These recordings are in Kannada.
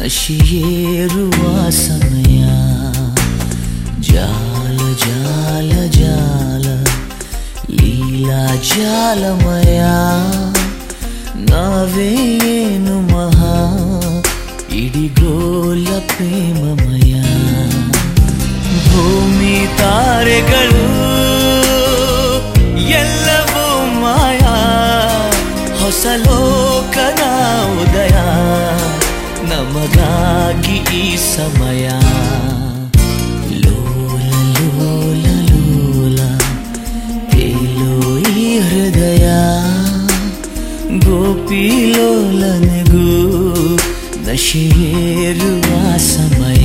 ನಶಿಯೇರುವ ಸಮಯ. ಜಾಲ ಜಾಲ ಜಾಲ ಲೀಲಾ ಜಾಲಮಯ. ನಾವೇನು ಮಹಾ ಇಡಿಗೋಲ ಪ್ರೇಮಮಯ. ಭೂಮಿ ತಾರೆಗಳು ಎಲ್ಲವೂ ಮಾಯಾ. ಹೊಸ ಲೋಕದ ಉದಯ ನಮಗಾಗಿ ಈ ಸಮಯ. ಲೋಲ ಲೋಲ ಲೋಲ ತೇಲೋ ಈ ಹೃದಯ. ಗೋಪಿ ಲೋಲನಿಗೂ ನಶೆಯೇರುವ ಸಮಯ.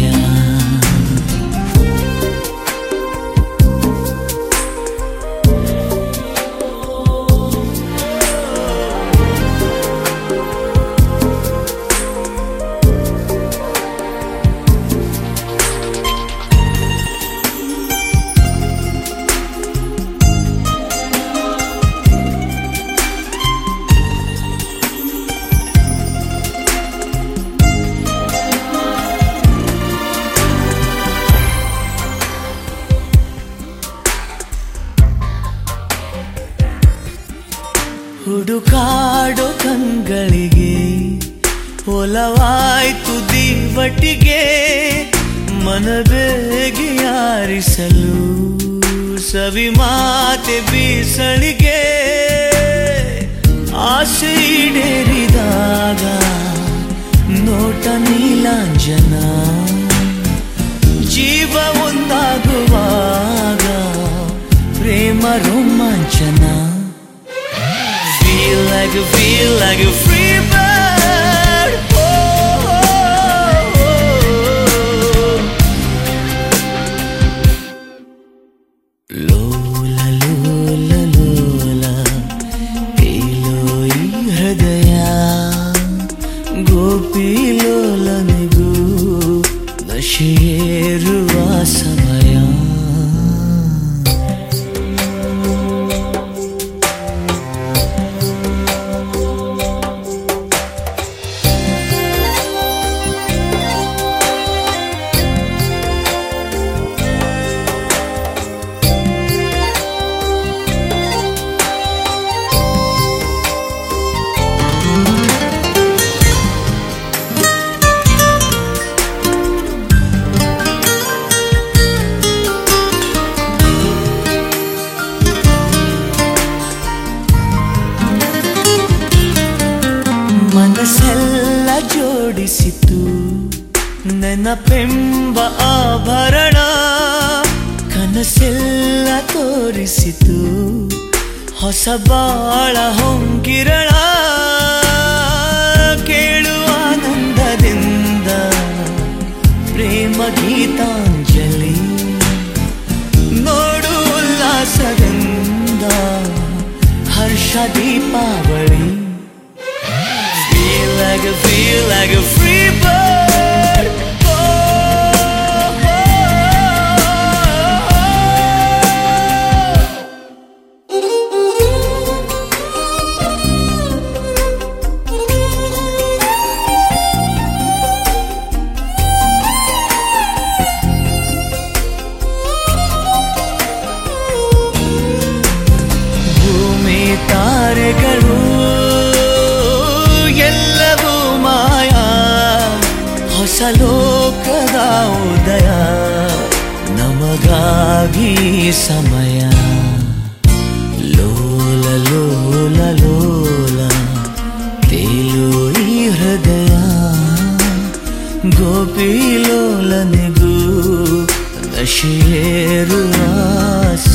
ಹುಡುಕಾಡೋ ಕಂಗಳಿಗೆ ಒಲವಾಯ್ತು ದೀವಟಿಗೆ. ಮನಬೇಗೆ ಯಾರಿಸಲು ಸವಿ ಮಾತೆ ಬೀಸಳಿಗೆ. ಆಸೆ ಈಡೇರಿದಾಗ ನೋಟ ನೀಲಾಂಜನ. ಜೀವ ಒಂದಾಗುವಾಗ ಪ್ರೇಮ ರೋಮಾಂಚನ. Feel like a free bird. Oh, oh, oh. Lola lola lola telo ಈ ಹೃದಯ. ಗೋಪಿ ಲೋಲನಿಗೂ ನಶೆಯೇರುವ ಸಮಯ. ಮನಸ್ಸೆಲ್ಲ ಜೋಡಿಸಿತು ನೆನಪೆಂಬ ಆಭರಣ. ಕನಸೆಲ್ಲ ತೋರಿಸಿತು ಹೊಸ ಬಾಳ ಹೊಂಗಿರಣ. ಕೇಳುವ ಆನಂದದಿಂದ ಪ್ರೇಮ ಗೀತಾಂಜಲಿ. ನೋಡು ಉಲ್ಲಾಸದಿಂದ ಹರ್ಷ Deepavali. Feel like a free bird. Oh, oh, ಭೂಮಿ ತಾರೆಗಳು ಎಲ್ಲವೂ ಮಾಯಾ. ಹೊಸ ಲೋಕದ ಉದಯ ನಮಗಾಗಿ ಸಮಯ. ಲೋಲ ಲೋಲ ಲೋಲ ತೇಲೋ ಈ ಹೃದಯ. ಗೋಪಿ ಲೋಲನಿಗೂ ನಶೆಯೇರುವ